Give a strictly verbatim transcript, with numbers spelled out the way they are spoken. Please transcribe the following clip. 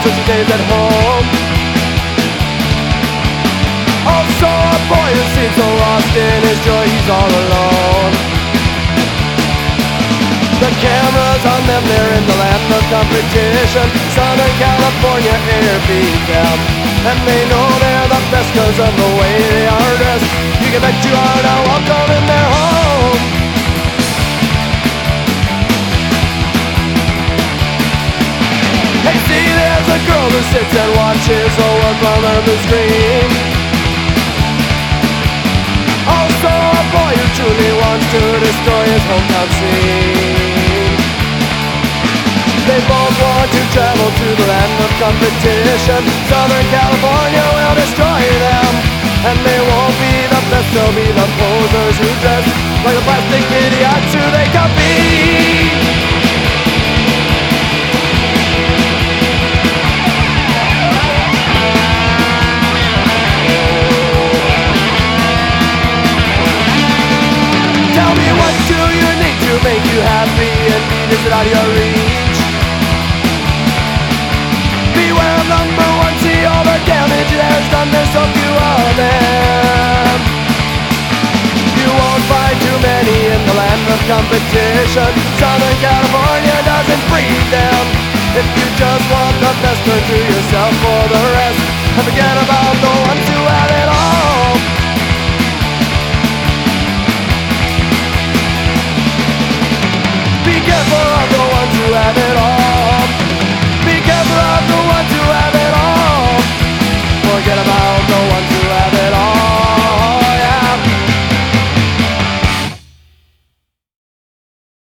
so she stays at home. Also a boy who seems so lost in his joy, he's all alone. The cameras on them, they're in the land of competition. Southern California air beat them, and they know they're the best cause of the way they are dressed. You can bet you are now welcome in their home. Hey, see, there's a girl who sits and watches the world from her blue screen. Also a boy who truly wants to destroy his hometown scene. They both want to travel to the land of competition. Southern California will destroy them, and they won't be the best, they'll be the posers who dress like the plastic idiots who they copy. Tell me, what do you need to make you happy, and is it out of your reach? Beware of number one, see all the damage it has done, there's so few of them. You won't find too many in the land of competition. Southern California doesn't breed them. If you just want the best, turn to yourself for the rest, and forget about the